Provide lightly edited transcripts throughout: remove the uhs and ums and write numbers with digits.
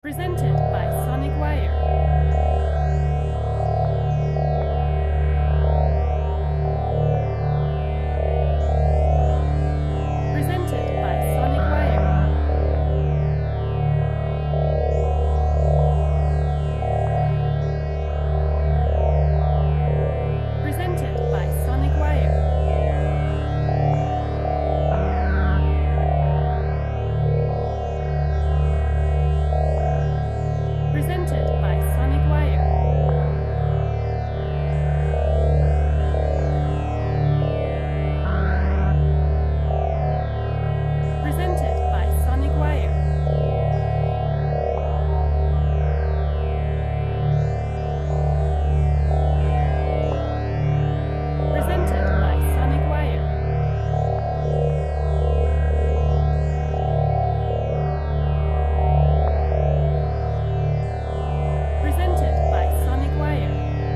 Presented by Sonic Wire. Presented by Sonic Wire. Presented by Sonic Wire. Presented by Sonic Wire. Presented by Sonic Wire. Presented by Sonic Wire. Presented by Sonic Wire.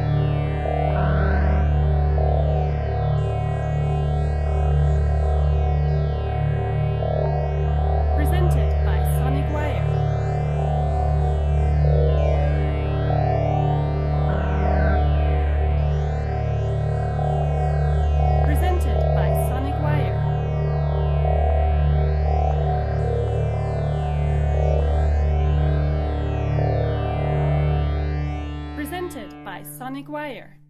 Presented by Sonic Wire. Presented by Sonic Wire. Presented by Sonic Wire.